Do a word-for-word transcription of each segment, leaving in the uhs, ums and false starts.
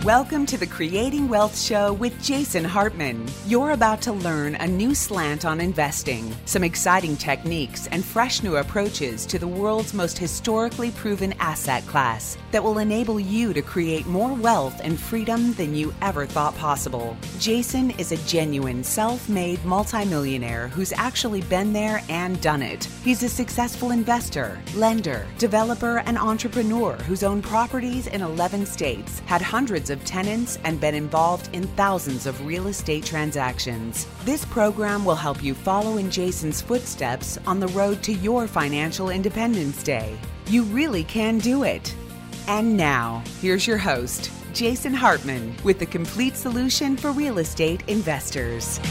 Welcome to the Creating Wealth Show with Jason Hartman. You're about to learn a new slant on investing, some exciting techniques, and fresh new approaches to the world's most historically proven asset class that will enable you to create more wealth and freedom than you ever thought possible. Jason is a genuine self-made multimillionaire who's actually been there and done it. He's a successful investor, lender, developer, and entrepreneur who's owned properties in eleven states, had hundreds of tenants, and been involved in thousands of real estate transactions. This program will help you follow in Jason's footsteps on the road to your financial independence day. You really can do it. And now, here's your host, Jason Hartman, with the complete solution for real estate investors.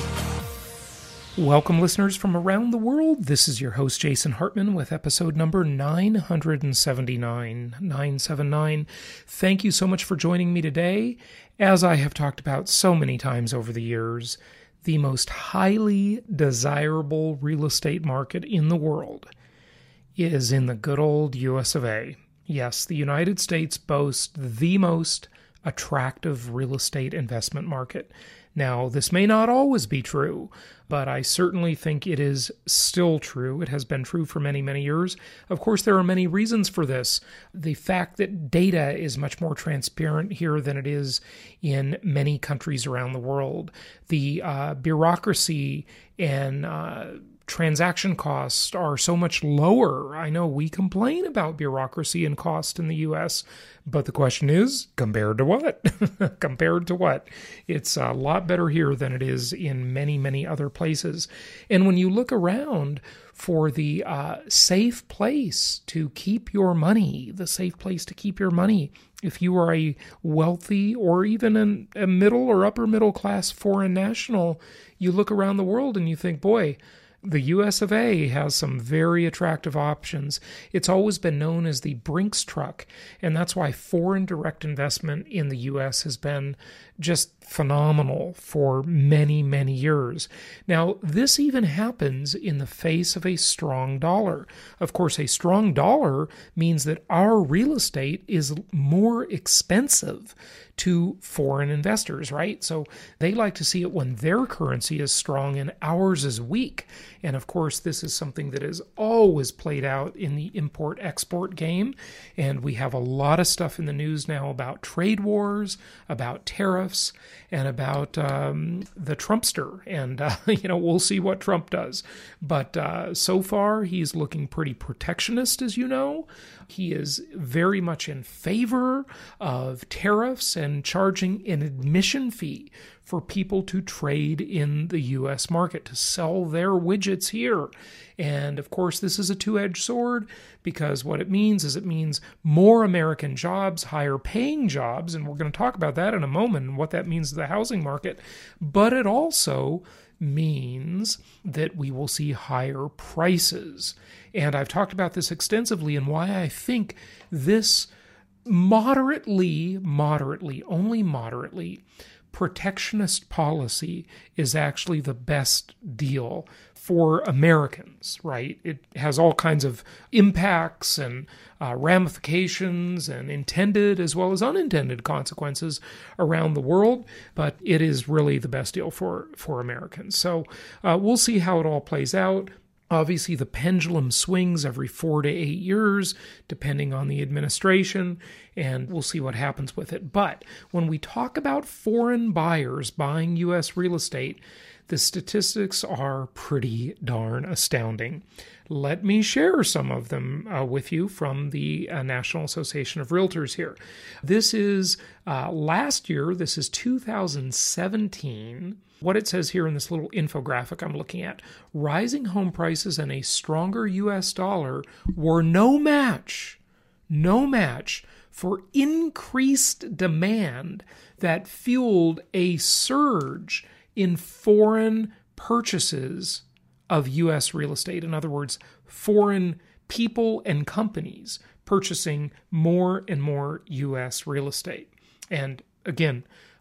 Welcome, listeners from around the world. This is your host, Jason Hartman, with episode number nine seventy-nine. nine seventy-nine. Thank you so much for joining me today. As I have talked about so many times over the years, the most highly desirable real estate market in the world is in the good old U S of A. Yes, the United States boasts the most attractive real estate investment market. Now, this may not always be true, but I certainly think it is still true. It has been true for many, many years. Of course, there are many reasons for this. The fact that data is much more transparent here than it is in many countries around the world. The uh, bureaucracy and uh, transaction costs are so much lower. I know we complain about bureaucracy and cost in the U S, but the question is, compared to what? Compared to what? It's a lot better here than it is in many, many other places. And when you look around for the uh, safe place to keep your money, the safe place to keep your money, if you are a wealthy or even an, a middle or upper middle class foreign national, you look around the world and you think, boy, the U S of A has some very attractive options. It's always been known as the Brinks truck, and that's why foreign direct investment in the U S has been just phenomenal for many, many years. Now, this even happens in the face of a strong dollar. Of course, a strong dollar means that our real estate is more expensive to foreign investors, right? So they like to see it when their currency is strong and ours is weak. And of course, this is something that is always played out in the import-export game. And we have a lot of stuff in the news now about trade wars, about tariffs, and about um, the Trumpster. And, uh, you know, we'll see what Trump does. But uh, so far, he's looking pretty protectionist, as you know. He is very much in favor of tariffs and charging an admission fee for people to trade in the U S market, to sell their widgets here. And of course, this is a two-edged sword, because what it means is it means more American jobs, higher paying jobs, and we're going to talk about that in a moment and what that means to the housing market. But it also means that we will see higher prices. And I've talked about this extensively and why I think this moderately, moderately, only moderately, protectionist policy is actually the best deal for Americans, right? It has all kinds of impacts and uh, ramifications and intended as well as unintended consequences around the world, but it is really the best deal for, for Americans. So uh, we'll see how it all plays out. Obviously, the pendulum swings every four to eight years, depending on the administration, and we'll see what happens with it. But when we talk about foreign buyers buying U S real estate, the statistics are pretty darn astounding. Let me share some of them uh, with you from the uh, National Association of Realtors here. This is uh, last year, this is two thousand seventeen. What it says here in this little infographic I'm looking at, rising home prices and a stronger U S dollar were no match, no match for increased demand that fueled a surge in foreign purchases of U S real estate. In other words, foreign people and companies purchasing more and more U S real estate. And again,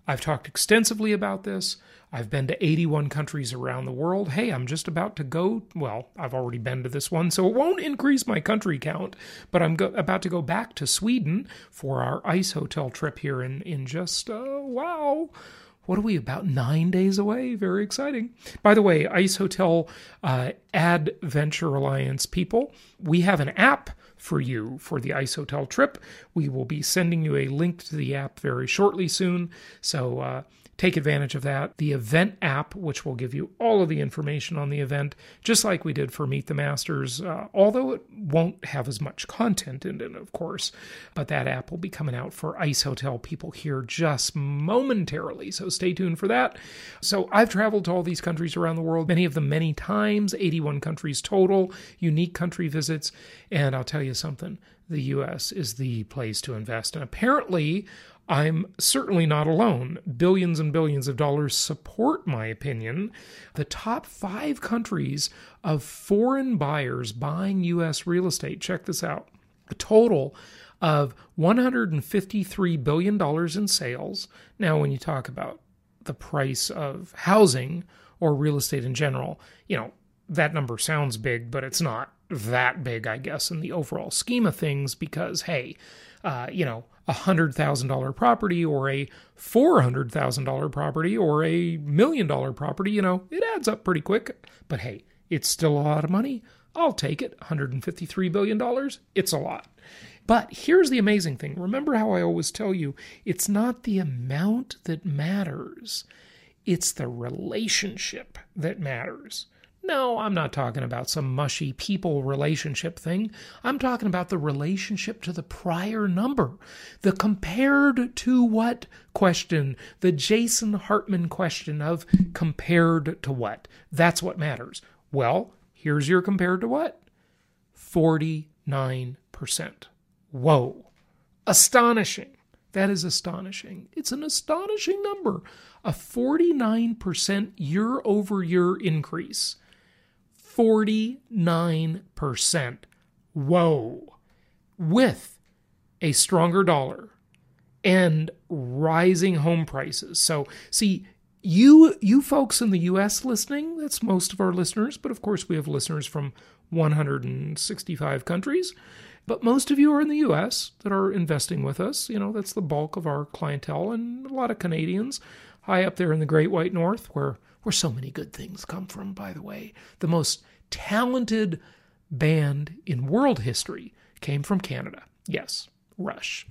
I've talked extensively about this. I've been to eighty-one countries around the world. Hey, I'm just about to go, well, I've already been to this one, so it won't increase my country count, but I'm go- about to go back to Sweden for our ice hotel trip here in, in just, uh, wow, what are we, about nine days away? Very exciting. By the way, Ice Hotel uh, Adventure Alliance people, we have an app for you for the Ice Hotel trip. We will be sending you a link to the app very shortly soon, so uh, take advantage of that. The event app, which will give you all of the information on the event, just like we did for Meet the Masters, uh, although it won't have as much content in it, of course, but that app will be coming out for Ice Hotel people here just momentarily, so stay tuned for that. So I've traveled to all these countries around the world, many of them many times, eighty-one countries total, unique country visits, and I'll tell you something, the U S is the place to invest, and apparently I'm certainly not alone. Billions and billions of dollars support my opinion. The top five countries of foreign buyers buying U S real estate, check this out, a total of one hundred fifty-three billion dollars in sales. Now, when you talk about the price of housing or real estate in general, you know, that number sounds big, but it's not that big, I guess, in the overall scheme of things because, hey, uh, you know, a one hundred thousand dollars property or a four hundred thousand dollars property or a million dollar property, you know, it adds up pretty quick. But hey, it's still a lot of money. I'll take it. one hundred fifty-three billion dollars, it's a lot. But here's the amazing thing. Remember how I always tell you, it's not the amount that matters. It's the relationship that matters. No, I'm not talking about some mushy people relationship thing. I'm talking about the relationship to the prior number. The compared to what question, the Jason Hartman question of compared to what. That's what matters. Well, here's your compared to what? forty-nine percent. Whoa. Astonishing. That is astonishing. It's an astonishing number. A forty-nine percent year-over-year increase. forty-nine percent. Whoa. With a stronger dollar and rising home prices. So, see, you you folks in the U S listening, that's most of our listeners, but of course we have listeners from one hundred sixty-five countries. But most of you are in the U S that are investing with us. You know, that's the bulk of our clientele, and a lot of Canadians high up there in the Great White North, where, where so many good things come from, by the way. The most talented band in world history came from Canada. Yes, Rush.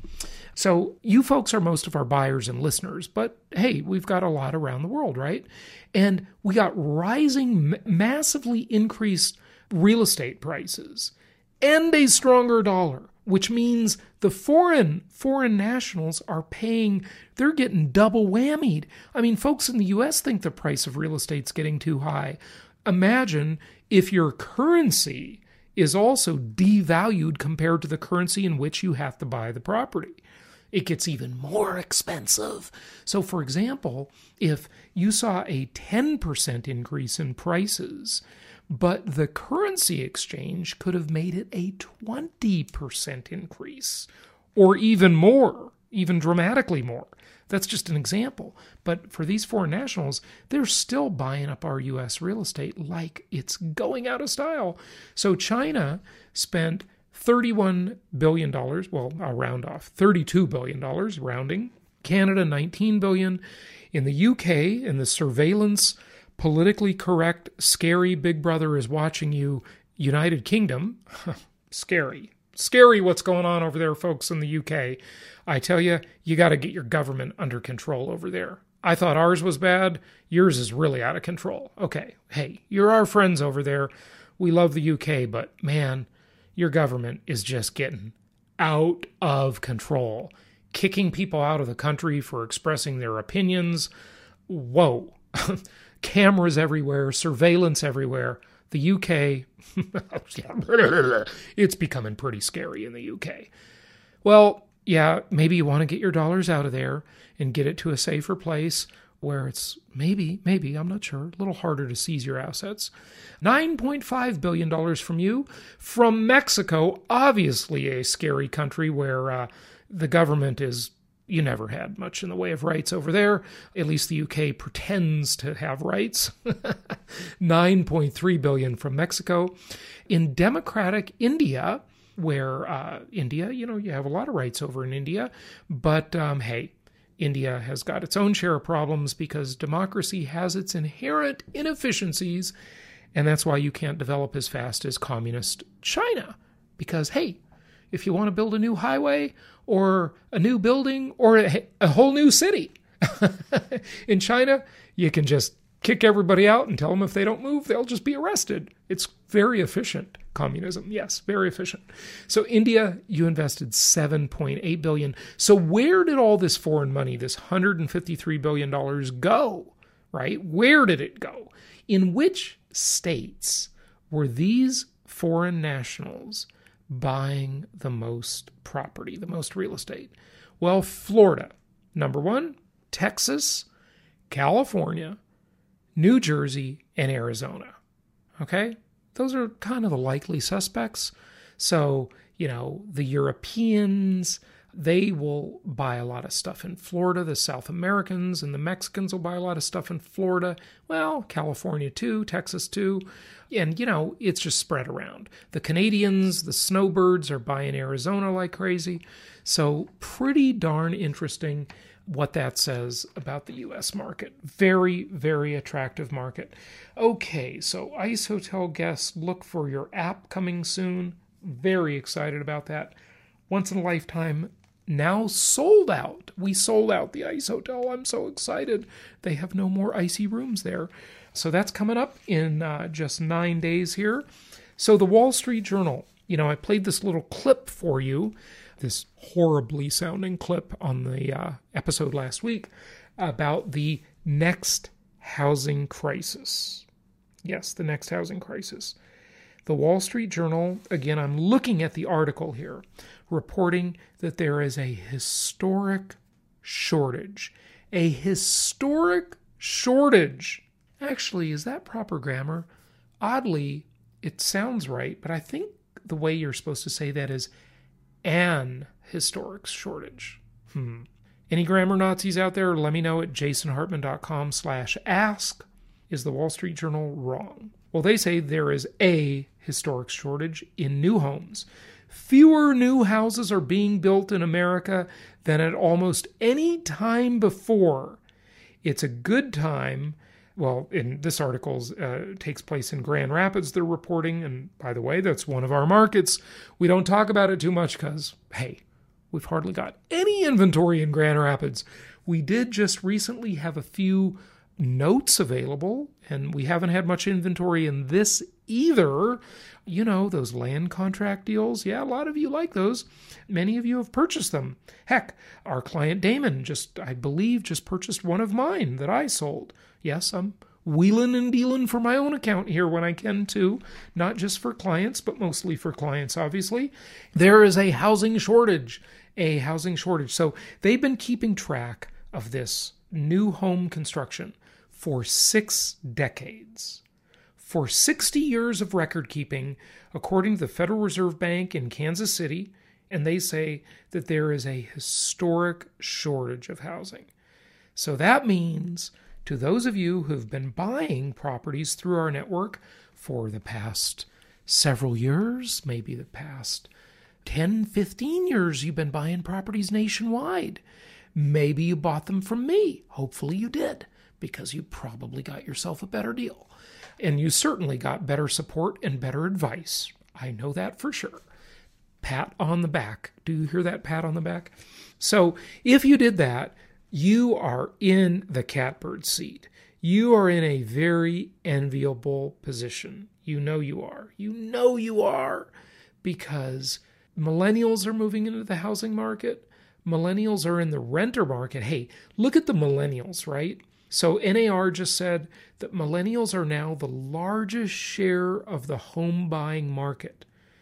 So you folks are most of our buyers and listeners, but hey, we've got a lot around the world, right? And we got rising, massively increased real estate prices and a stronger dollar, which means the foreign foreign nationals are paying, they're getting double whammied. I mean, folks in the U S think the price of real estate's getting too high. Imagine if your currency is also devalued compared to the currency in which you have to buy the property. It gets even more expensive. So, for example, if you saw a ten percent increase in prices, but the currency exchange could have made it a twenty percent increase, or even more, even dramatically more. That's just an example. But for these foreign nationals, they're still buying up our U S real estate like it's going out of style. So China spent thirty-one billion dollars, well, I'll round off, thirty-two billion dollars, rounding. Canada, nineteen billion dollars. In the U K, in the surveillance, politically correct, scary Big Brother is watching you, United Kingdom, scary. Scary what's going on over there, folks, in the U K. I tell you, you got to get your government under control over there. I thought ours was bad. Yours is really out of control. Okay, hey, you're our friends over there. We love the U K, but man, your government is just getting out of control. Kicking people out of the country for expressing their opinions. Whoa. Cameras everywhere, surveillance everywhere. The U K, it's becoming pretty scary in the U K. Well, yeah, maybe you want to get your dollars out of there and get it to a safer place where it's maybe, maybe, I'm not sure, a little harder to seize your assets. nine point five billion dollars from you. From Mexico, obviously a scary country where uh, the government is you never had much in the way of rights over there. At least the U K pretends to have rights. nine point three billion dollars from Mexico. In democratic India, where uh, India, you know, you have a lot of rights over in India, but um, hey, India has got its own share of problems because democracy has its inherent inefficiencies, and that's why you can't develop as fast as communist China. Because, hey, if you want to build a new highway or a new building or a, a whole new city in China, you can just kick everybody out and tell them if they don't move, they'll just be arrested. It's very efficient, communism. Yes, very efficient. So India, you invested seven point eight billion dollars. So where did all this foreign money, this one hundred fifty-three billion dollars, go, right? Where did it go? In which states were these foreign nationals buying the most property, the most real estate? Well, Florida, number one, Texas, California, New Jersey, and Arizona. Okay? Those are kind of the likely suspects. So, you know, the Europeans, they will buy a lot of stuff in Florida. The South Americans and the Mexicans will buy a lot of stuff in Florida. Well, California too, Texas too. And, you know, it's just spread around. The Canadians, the snowbirds are buying Arizona like crazy. So pretty darn interesting what that says about the U S market. Very, very attractive market. Okay, so ICE Hotel guests, look for your app coming soon. Very excited about that. Once in a lifetime, now sold out. We sold out the ICE Hotel. I'm so excited. They have no more icy rooms there. So that's coming up in uh, just nine days here. So the Wall Street Journal, you know, I played this little clip for you, this horribly sounding clip on the uh, episode last week about the next housing crisis. Yes, the next housing crisis. The Wall Street Journal, again, I'm looking at the article here, reporting that there is a historic shortage. A historic shortage. Actually, is that proper grammar? Oddly, it sounds right, but I think the way you're supposed to say that is an historic shortage. Hmm. Any grammar Nazis out there, let me know at jasonhartman.com slash ask. Is the Wall Street Journal wrong? Well, they say there is a historic shortage in new homes. Fewer new houses are being built in America than at almost any time before. It's a good time. Well, in this article uh, takes place in Grand Rapids, they're reporting. And by the way, that's one of our markets. We don't talk about it too much because, hey, we've hardly got any inventory in Grand Rapids. We did just recently have a few notes available, and we haven't had much inventory in this either. You know, those land contract deals. Yeah, a lot of you like those. Many of you have purchased them. Heck, our client Damon just, I believe, just purchased one of mine that I sold. Yes, I'm wheeling and dealing for my own account here when I can too, not just for clients, but mostly for clients, obviously. There is a housing shortage, a housing shortage. So they've been keeping track of this new home construction for six decades. For sixty years of record keeping, according to the Federal Reserve Bank in Kansas City, and they say that there is a historic shortage of housing. So that means to those of you who've been buying properties through our network for the past several years, maybe the past ten, fifteen years, you've been buying properties nationwide. Maybe you bought them from me. Hopefully you did, because you probably got yourself a better deal. And you certainly got better support and better advice. I know that for sure. Pat on the back. Do you hear that pat on the back? So if you did that, you are in the catbird seat. You are in a very enviable position. You know you are. You know you are. Because millennials are moving into the housing market. Millennials are in the renter market. Hey, look at the millennials, right? So N A R just said that millennials are now the largest share of the home buying market.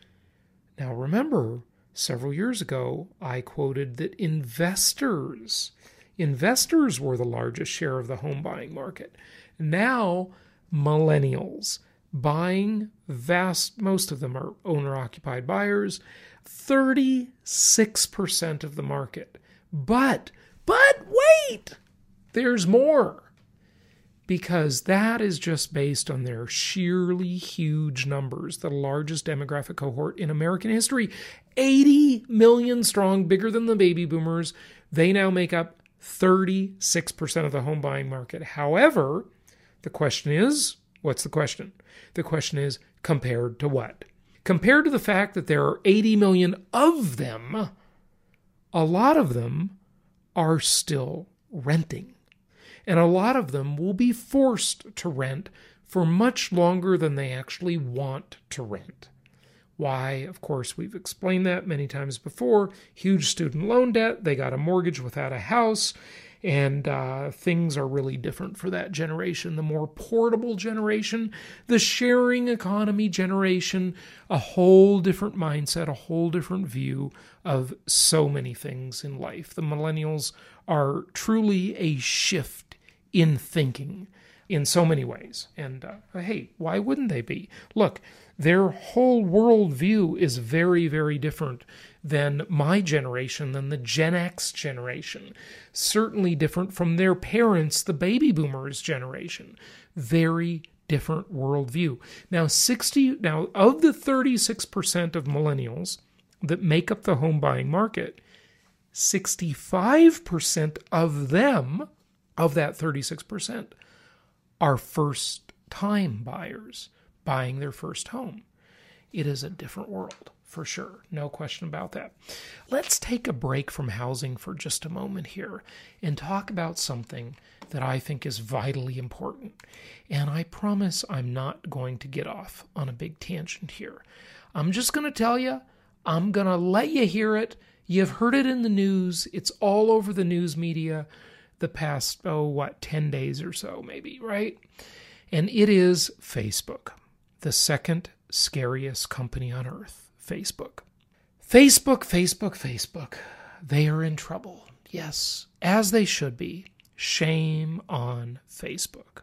Now remember, several years ago, I quoted that investors, investors were the largest share of the home buying market. Now, millennials buying vast, most of them are owner-occupied buyers, thirty-six percent of the market But, but wait, there's more. Because that is just based on their sheerly huge numbers, the largest demographic cohort in American history, eighty million strong, bigger than the baby boomers. They now make up thirty-six percent of the home buying market. However, the question is, what's the question? The question is, compared to what? Compared to the fact that there are eighty million of them, a lot of them are still renting. And a lot of them will be forced to rent for much longer than they actually want to rent. Why? Of course, we've explained that many times before. Huge student loan debt, they got a mortgage without a house, and uh, things are really different for that generation. The more portable generation, the sharing economy generation, a whole different mindset, a whole different view of so many things in life. The millennials are truly a shift in thinking in so many ways. And uh, hey, why wouldn't they be? Look, their whole worldview is very, very different than my generation, than the Gen X generation. Certainly different from their parents, the baby boomers generation. Very different worldview. Now, sixty now of the thirty-six percent of millennials that make up the home buying market, sixty-five percent of them, of that thirty-six percent, are first-time buyers buying their first home. It is a different world, for sure. No question about that. Let's take a break from housing for just a moment here and talk about something that I think is vitally important. And I promise I'm not going to get off on a big tangent here. I'm just going to tell you, I'm going to let you hear it. You've heard it in the news. It's all over the news media the past, oh, what, ten days or so, maybe, right? And it is Facebook, the second scariest company on earth, Facebook. Facebook, Facebook, Facebook. They are in trouble. Yes, as they should be. Shame on Facebook.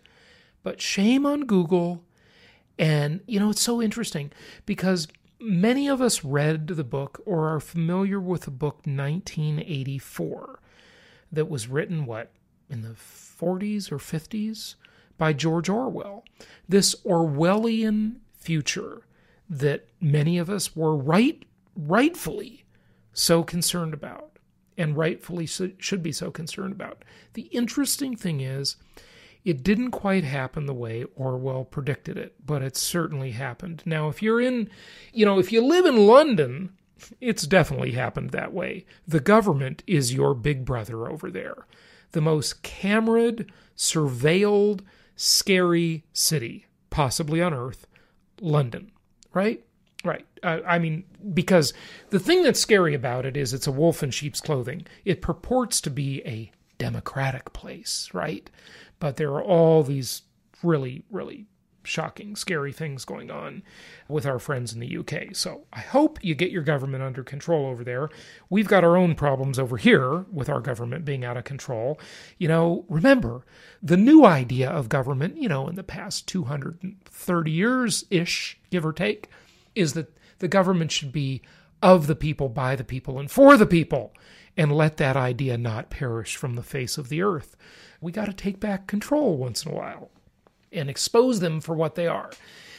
But shame on Google. And, you know, it's so interesting because many of us read the book or are familiar with the book nineteen eighty-four. That was written, what, in the forties or fifties by George Orwell. This Orwellian future that many of us were right, rightfully so concerned about and rightfully so, should be so concerned about. The interesting thing is, it didn't quite happen the way Orwell predicted it, but it certainly happened. Now, if you're in, you know, if you live in London, it's definitely happened that way. The government is your big brother over there. The most cameraed, surveilled, scary city, possibly on Earth, London, right? Right. Uh, I mean, because the thing that's scary about it is it's a wolf in sheep's clothing. It purports to be a democratic place, right? But there are all these really, really shocking, scary things going on with our friends in the U K. So I hope you get your government under control over there. We've got our own problems over here with our government being out of control. You know, remember, the new idea of government, you know, in the past two hundred thirty years-ish, give or take, is that the government should be of the people, by the people, and for the people, and let that idea not perish from the face of the earth. We got to take back control once in a while and expose them for what they are.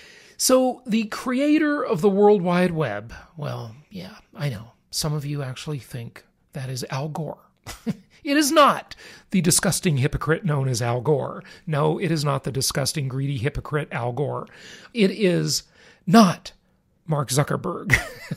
So the creator of the World Wide Web, well, yeah, I know. Some of you actually think that is Al Gore. It is not the disgusting hypocrite known as Al Gore. No, it is not the disgusting, greedy hypocrite Al Gore. It is not Mark Zuckerberg.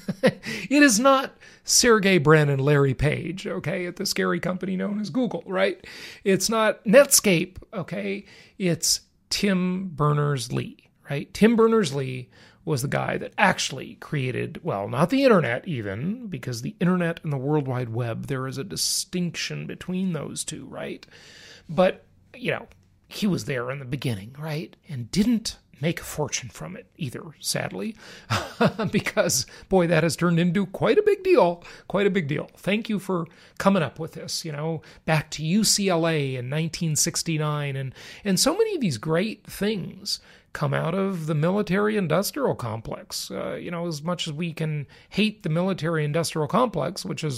It is not Sergey Brin and Larry Page, okay, at the scary company known as Google, right? It's not Netscape, okay? It's Tim Berners-Lee, right? Tim Berners-Lee was the guy that actually created, well, not the internet even, because the internet and the World Wide Web, there is a distinction between those two, right? But, you know, he was there in the beginning, right? And didn't make a fortune from it either, sadly, because, boy, that has turned into quite a big deal, quite a big deal. Thank you for coming up with this, you know, back to U C L A in nineteen sixty-nine, and, and so many of these great things come out of the military-industrial complex. Uh, you know, as much as we can hate the military-industrial complex, which is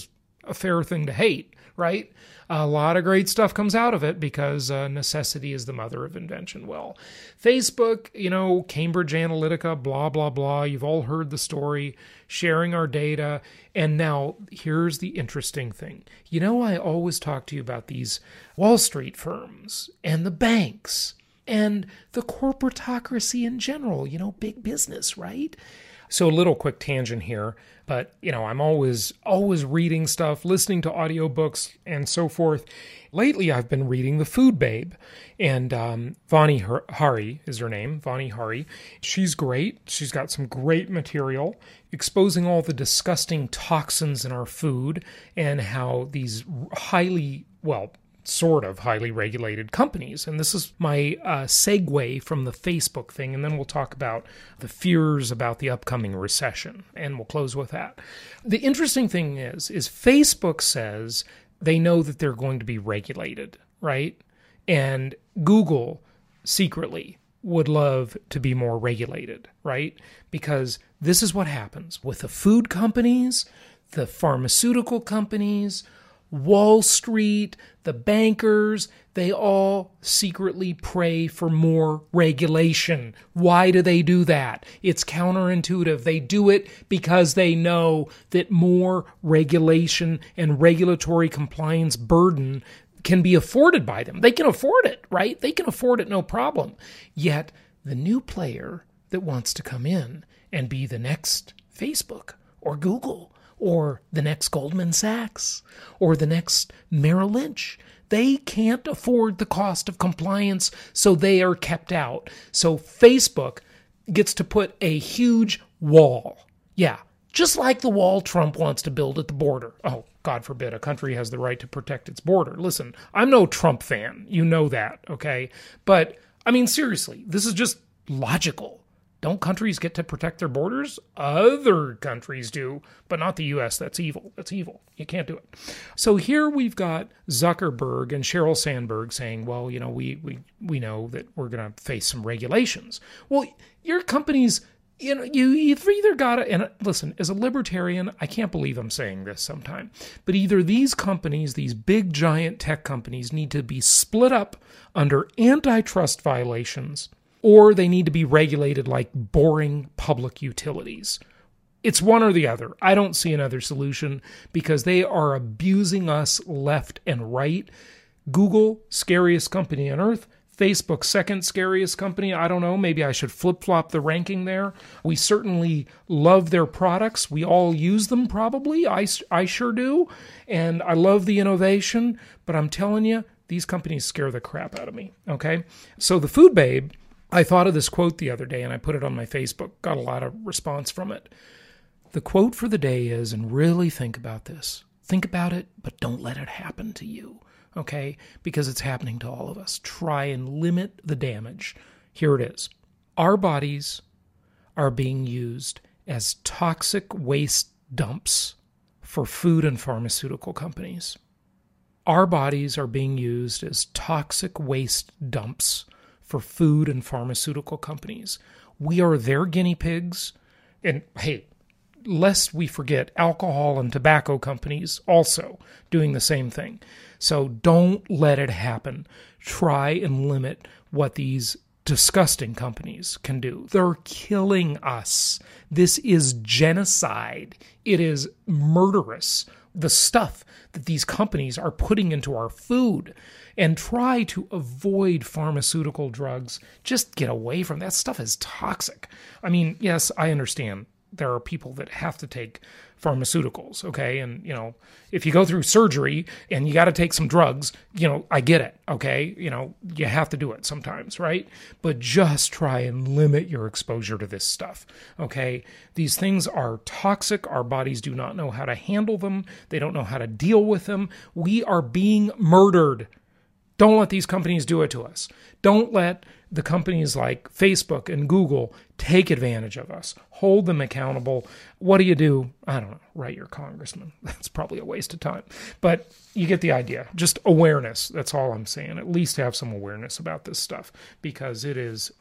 a fair thing to hate, right? A lot of great stuff comes out of it because uh, necessity is the mother of invention. Well, Facebook, you know, Cambridge Analytica, blah, blah, blah. You've all heard the story, sharing our data. And now here's the interesting thing. You know, I always talk to you about these Wall Street firms and the banks and the corporatocracy in general, you know, big business, right? So a little quick tangent here, but, you know, I'm always, always reading stuff, listening to audiobooks and so forth. Lately, I've been reading The Food Babe, and um, Vani Hari is her name, Vani Hari. She's great. She's got some great material exposing all the disgusting toxins in our food and how these highly, well, sort of highly regulated companies. And this is my uh, segue from the Facebook thing, and then we'll talk about the fears about the upcoming recession, and we'll close with that. The interesting thing is, is Facebook says they know that they're going to be regulated, right? And Google secretly would love to be more regulated, right? Because this is what happens with the food companies, the pharmaceutical companies, Wall Street, the bankers, they all secretly pray for more regulation. Why do they do that? It's counterintuitive. They do it because they know that more regulation and regulatory compliance burden can be afforded by them. They can afford it, right? They can afford it no problem. Yet the new player that wants to come in and be the next Facebook or Google or the next Goldman Sachs, or the next Merrill Lynch. They can't afford the cost of compliance, so they are kept out. So Facebook gets to put a huge wall. Yeah, just like the wall Trump wants to build at the border. Oh, God forbid, a country has the right to protect its border. Listen, I'm no Trump fan. You know that, okay? But, I mean, seriously, this is just logical. Don't countries get to protect their borders? Other countries do, but not the U S. That's evil. That's evil. You can't do it. So here we've got Zuckerberg and Sheryl Sandberg saying, well, you know, we we, we know that we're going to face some regulations. Well, your companies, you know, you either got to, and listen, as a libertarian, I can't believe I'm saying this sometime, but either these companies, these big giant tech companies need to be split up under antitrust violations, or they need to be regulated like boring public utilities. It's one or the other. I don't see another solution because they are abusing us left and right. Google, scariest company on earth. Facebook, second scariest company. I don't know. Maybe I should flip-flop the ranking there. We certainly love their products. We all use them probably. I, I sure do. And I love the innovation. But I'm telling you, these companies scare the crap out of me. Okay? So the Food Babe, I thought of this quote the other day and I put it on my Facebook. Got a lot of response from it. The quote for the day is, and really think about this. Think about it, but don't let it happen to you. Okay? Because it's happening to all of us. Try and limit the damage. Here it is. Our bodies are being used as toxic waste dumps for food and pharmaceutical companies. Our bodies are being used as toxic waste dumps for food and pharmaceutical companies. We are their guinea pigs. And hey, lest we forget, alcohol and tobacco companies also doing the same thing. So don't let it happen. Try and limit what these disgusting companies can do. They're killing us. This is genocide. It is murderous. The stuff that these companies are putting into our food. And try to avoid pharmaceutical drugs. Just get away from that stuff. Is toxic. I mean, yes, I understand there are people that have to take pharmaceuticals, okay? And, you know, if you go through surgery and you got to take some drugs, you know, I get it, okay? You know, you have to do it sometimes, right? But just try and limit your exposure to this stuff, okay? These things are toxic. Our bodies do not know how to handle them. They don't know how to deal with them. We are being murdered. Don't let these companies do it to us. Don't let the companies like Facebook and Google take advantage of us. Hold them accountable. What do you do? I don't know. Write your congressman. That's probably a waste of time. But you get the idea. Just awareness. That's all I'm saying. At least have some awareness about this stuff because it is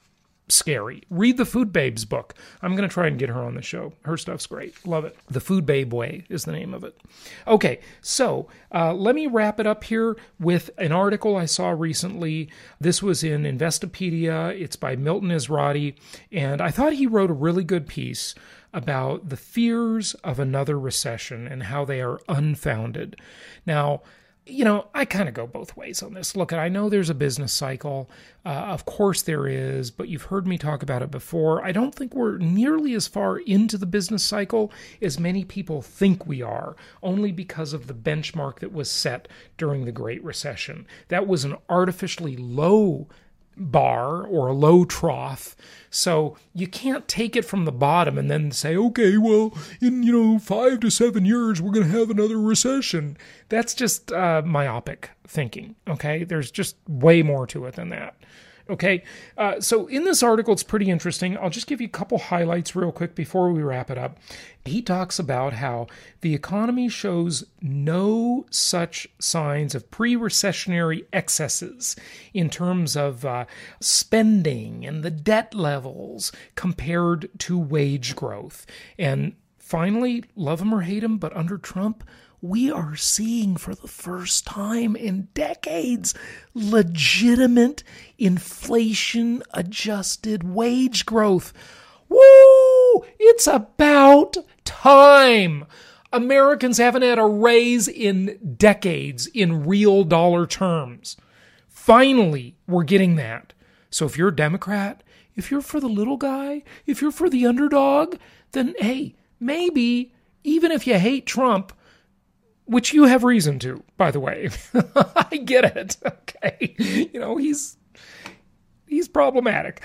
scary. Read the Food Babes book. I'm going to try and get her on the show. Her stuff's great. Love it. The Food Babe Way is the name of it. Okay, so uh, let me wrap it up here with an article I saw recently. This was in Investopedia. It's by Milton Ezrati, and I thought he wrote a really good piece about the fears of another recession and how they are unfounded. Now, you know, I kind of go both ways on this. Look, I know there's a business cycle. Uh, of course there is, but you've heard me talk about it before. I don't think we're nearly as far into the business cycle as many people think we are, only because of the benchmark that was set during the Great Recession. That was an artificially low bar or a low trough. So you can't take it from the bottom and then say, okay, well, in, you know, five to seven years, we're going to have another recession. That's just uh, myopic thinking, okay? There's just way more to it than that. Okay, uh, so in this article, it's pretty interesting. I'll just give you a couple highlights real quick before we wrap it up. He talks about how the economy shows no such signs of pre-recessionary excesses in terms of uh, spending and the debt levels compared to wage growth. And finally, love him or hate him, but under Trump, we are seeing for the first time in decades legitimate inflation-adjusted wage growth. Woo! It's about time. Americans haven't had a raise in decades in real dollar terms. Finally, we're getting that. So if you're a Democrat, if you're for the little guy, if you're for the underdog, then hey, maybe, even if you hate Trump, which you have reason to, by the way. I get it. Okay. You know, he's he's problematic.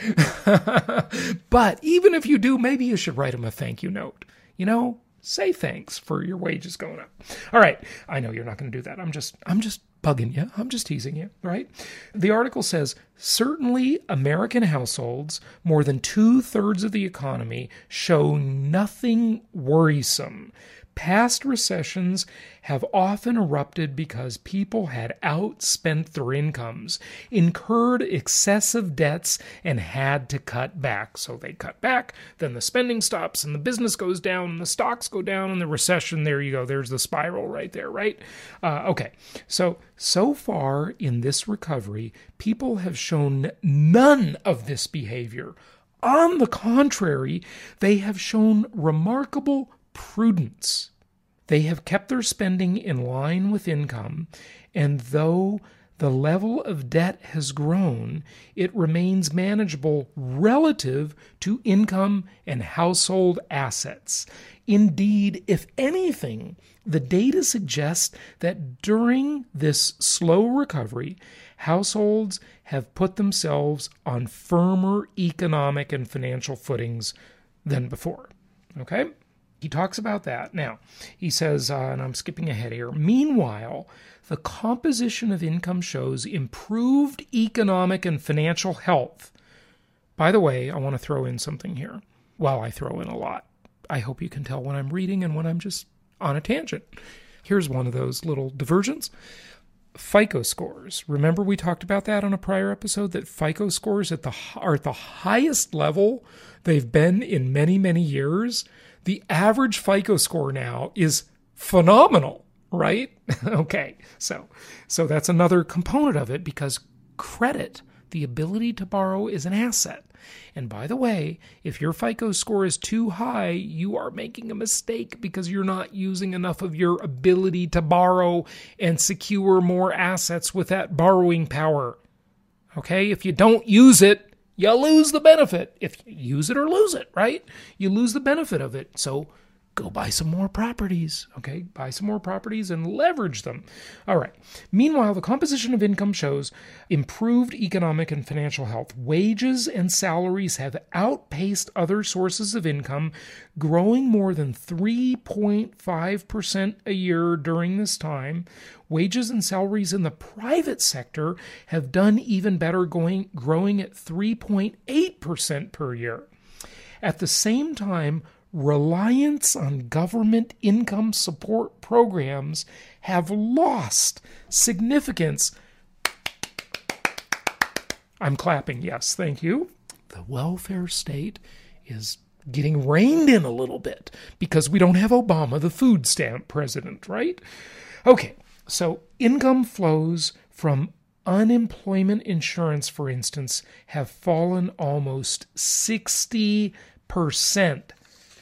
But even if you do, maybe you should write him a thank you note. You know, say thanks for your wages going up. All right. I know you're not going to do that. I'm just I'm just bugging you. I'm just teasing you, right? The article says, certainly American households, more than two-thirds of the economy, show nothing worrisome. Past recessions have often erupted because people had outspent their incomes, incurred excessive debts, and had to cut back. So they cut back, then the spending stops, and the business goes down, and the stocks go down, and the recession, there you go. There's the spiral right there, right? Uh, okay, so, so far in this recovery, people have shown none of this behavior. On the contrary, they have shown remarkable prudence. They have kept their spending in line with income, and though the level of debt has grown, it remains manageable relative to income and household assets. Indeed, if anything, the data suggests that during this slow recovery, households have put themselves on firmer economic and financial footings than before. Okay? He talks about that. Now, he says, uh, and I'm skipping ahead here, meanwhile, the composition of income shows improved economic and financial health. By the way, I want to throw in something here. Well, I throw in a lot. I hope you can tell when I'm reading and when I'm just on a tangent. Here's one of those little diversions. FICO scores. Remember we talked about that on a prior episode, that FICO scores at the are at the highest level they've been in many, many years. The average FICO score now is phenomenal, right? Okay, so so that's another component of it, because credit, the ability to borrow, is an asset. And by the way, if your FICO score is too high, you are making a mistake because you're not using enough of your ability to borrow and secure more assets with that borrowing power. Okay, if you don't use it, you lose the benefit. If you use it or lose it, right? You lose the benefit of it. So go buy some more properties, okay? Buy some more properties and leverage them. All right. Meanwhile, the composition of income shows improved economic and financial health. Wages and salaries have outpaced other sources of income, growing more than three point five percent a year during this time. Wages and salaries in the private sector have done even better, going growing at three point eight percent per year. At the same time, reliance on government income support programs have lost significance. I'm clapping, yes, thank you. the welfare state is getting reined in a little bit because we don't have Obama, the food stamp president, right? Okay, so income flows from unemployment insurance, for instance, have fallen almost sixty percent.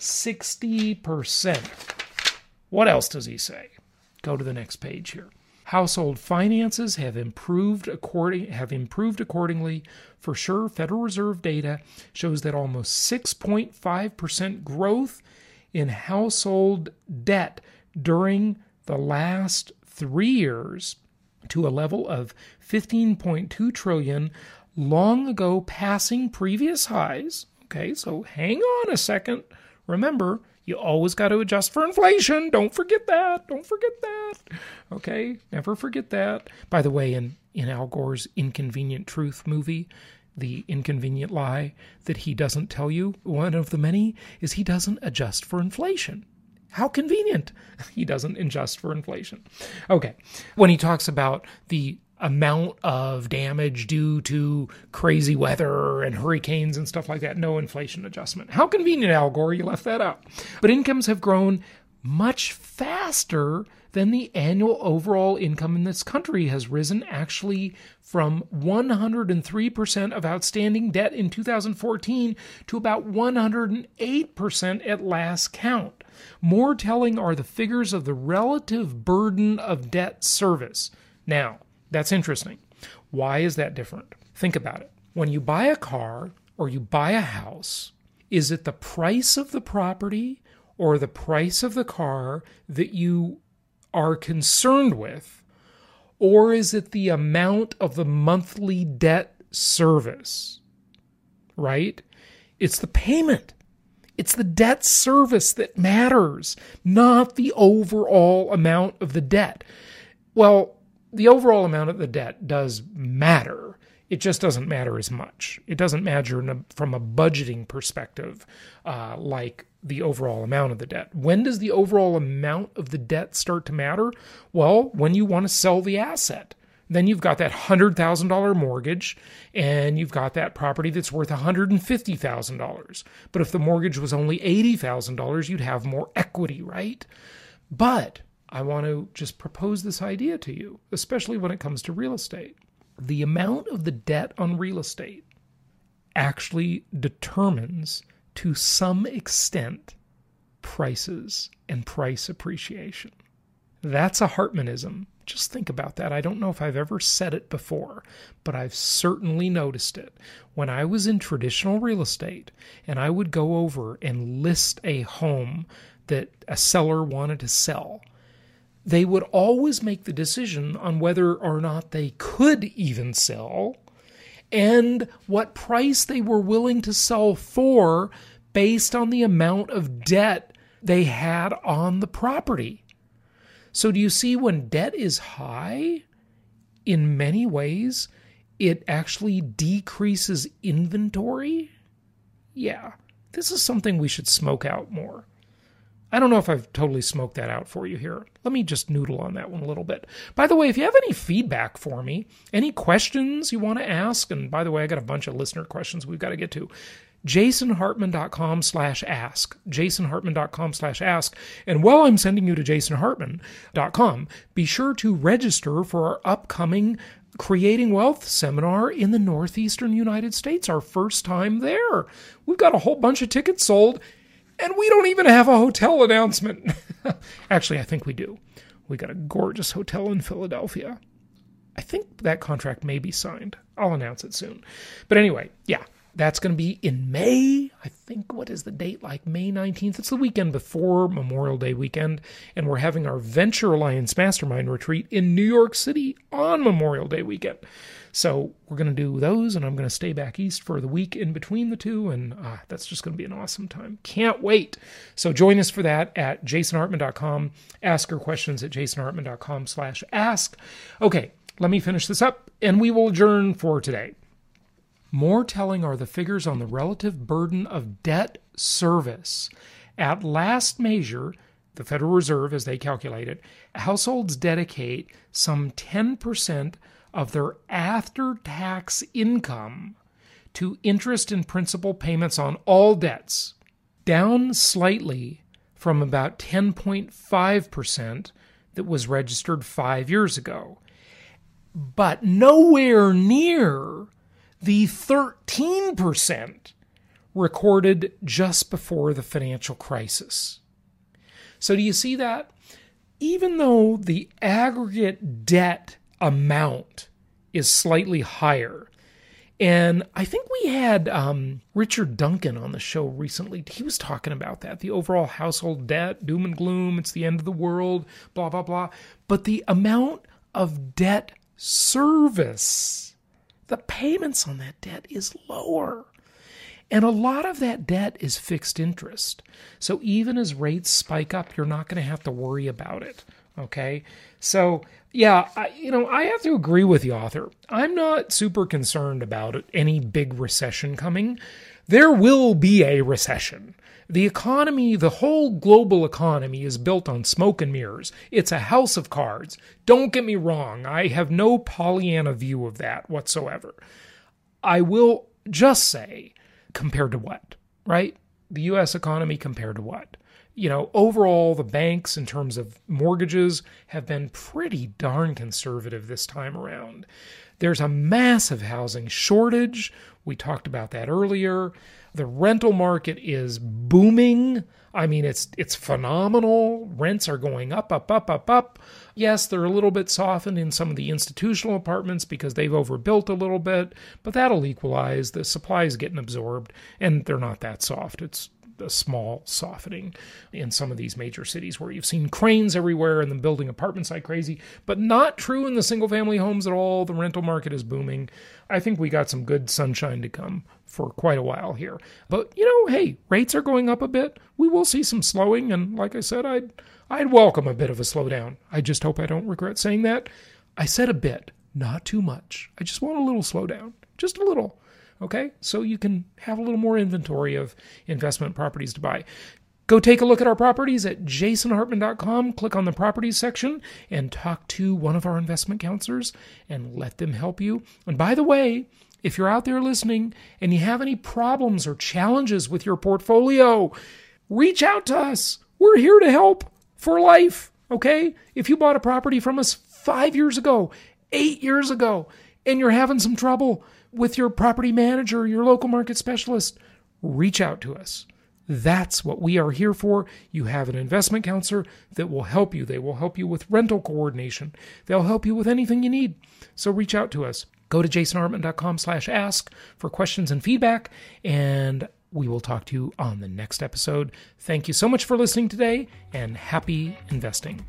sixty percent. What else does he say? Go to the next page here. Household finances have improved according have improved accordingly. For sure, Federal Reserve data shows that almost six point five percent growth in household debt during the last three years to a level of fifteen point two trillion dollars, long ago passing previous highs. Okay, so hang on a second. Remember, you always got to adjust for inflation. Don't forget that. Don't forget that. Okay, never forget that. By the way, in, in Al Gore's Inconvenient Truth movie, the inconvenient lie that he doesn't tell you, one of the many, is he doesn't adjust for inflation. How convenient. He doesn't adjust for inflation. Okay, when he talks about the amount of damage due to crazy weather and hurricanes and stuff like that, no inflation adjustment. How convenient, Al Gore, you left that out. But incomes have grown much faster than the annual overall income in this country has risen, actually from one hundred three percent of outstanding debt in two thousand fourteen to about one hundred eight percent at last count. More telling are the figures of the relative burden of debt service. Now, that's interesting. Why is that different? Think about it. When you buy a car or you buy a house, is it the price of the property or the price of the car that you are concerned with? Or is it the amount of the monthly debt service? Right? It's the payment. It's the debt service that matters, not the overall amount of the debt. Well, the overall amount of the debt does matter. It just doesn't matter as much. It doesn't matter in a, from a budgeting perspective uh, like the overall amount of the debt. When does the overall amount of the debt start to matter? Well, when you want to sell the asset. Then you've got that one hundred thousand dollars mortgage, and you've got that property that's worth one hundred fifty thousand dollars. But if the mortgage was only eighty thousand dollars, you'd have more equity, right? But I want to just propose this idea to you, especially when it comes to real estate. The amount of the debt on real estate actually determines, to some extent, prices and price appreciation. That's a Hartmanism. Just think about that. I don't know if I've ever said it before, but I've certainly noticed it. When I was in traditional real estate and I would go over and list a home that a seller wanted to sell, they would always make the decision on whether or not they could even sell and what price they were willing to sell for based on the amount of debt they had on the property. So do you see, when debt is high, in many ways, it actually decreases inventory? Yeah, this is something we should smoke out more. I don't know if I've totally smoked that out for you here. Let me just noodle on that one a little bit. By the way, if you have any feedback for me, any questions you want to ask, and by the way, I got a bunch of listener questions we've got to get to, jasonhartman.com slash ask, jasonhartman.com slash ask. And while I'm sending you to jasonhartman dot com, be sure to register for our upcoming Creating Wealth seminar in the Northeastern United States, our first time there. We've got a whole bunch of tickets sold, and we don't even have a hotel announcement. Actually, I think we do. We got a gorgeous hotel in Philadelphia. I think that contract may be signed. I'll announce it soon. But anyway, yeah, that's going to be in May. I think, what is the date? Like May nineteenth. It's the weekend before Memorial Day weekend. And we're having our Venture Alliance Mastermind Retreat in New York City on Memorial Day weekend. So we're going to do those, and I'm going to stay back east for the week in between the two, and ah, that's just going to be an awesome time. Can't wait. So join us for that at jasonhartman dot com. Ask your questions at jasonhartman.com slash ask. Okay, let me finish this up, and we will adjourn for today. More telling are the figures on the relative burden of debt service. At last measure, the Federal Reserve, as they calculate it, households dedicate some ten percent of their after-tax income to interest and principal payments on all debts, down slightly from about ten point five percent that was registered five years ago, but nowhere near the thirteen percent recorded just before the financial crisis. So do you see that? Even though the aggregate debt amount is slightly higher, and I think we had um, Richard Duncan on the show recently. He was talking about that, the overall household debt, doom and gloom, it's the end of the world, blah, blah, blah. But the amount of debt service, the payments on that debt is lower. And a lot of that debt is fixed interest. So even as rates spike up, you're not going to have to worry about it. Okay? So, yeah, I, you know, I have to agree with the author. I'm not super concerned about any big recession coming. There will be a recession. The economy, the whole global economy is built on smoke and mirrors. It's a house of cards. Don't get me wrong. I have no Pollyanna view of that whatsoever. I will just say, compared to what, right? The U S economy compared to what? You know, overall, the banks in terms of mortgages have been pretty darn conservative this time around. There's a massive housing shortage. We talked about that earlier. The rental market is booming. I mean, it's it's phenomenal. Rents are going up, up, up, up, up. Yes, they're a little bit softened in some of the institutional apartments because they've overbuilt a little bit, but that'll equalize. The supply is getting absorbed, and they're not that soft. It's a small softening in some of these major cities where you've seen cranes everywhere and them building apartments like crazy, but not true in the single-family homes at all. The rental market is booming. I think we got some good sunshine to come for quite a while here. But, you know, hey, rates are going up a bit. We will see some slowing, and like I said, I'd, I'd welcome a bit of a slowdown. I just hope I don't regret saying that. I said a bit, not too much. I just want a little slowdown, just a little. Okay, so you can have a little more inventory of investment properties to buy. Go take a look at our properties at jason hartman dot com. Click on the properties section and talk to one of our investment counselors and let them help you. And by the way, if you're out there listening and you have any problems or challenges with your portfolio, reach out to us. We're here to help for life, okay? If you bought a property from us five years ago, eight years ago, and you're having some trouble with your property manager, your local market specialist, reach out to us. That's what we are here for. You have an investment counselor that will help you. They will help you with rental coordination. They'll help you with anything you need. So reach out to us. Go to jason hartman dot com slash ask for questions and feedback, and we will talk to you on the next episode. Thank you so much for listening today, and happy investing.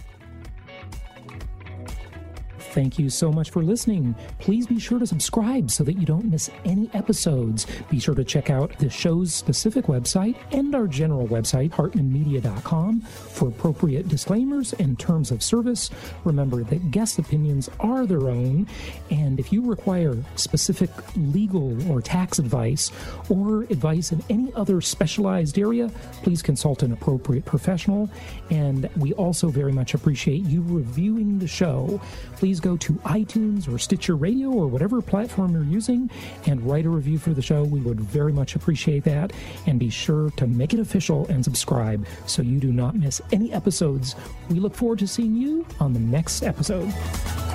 Thank you so much for listening. Please be sure to subscribe so that you don't miss any episodes. Be sure to check out the show's specific website and our general website, hartman media dot com, for appropriate disclaimers and terms of service. Remember that guest opinions are their own, and if you require specific legal or tax advice or advice in any other specialized area, please consult an appropriate professional. And we also very much appreciate you reviewing the show. Please go to iTunes or Stitcher Radio or whatever platform you're using and write a review for the show. We would very much appreciate that. And be sure to make it official and subscribe so you do not miss any episodes. We look forward to seeing you on the next episode.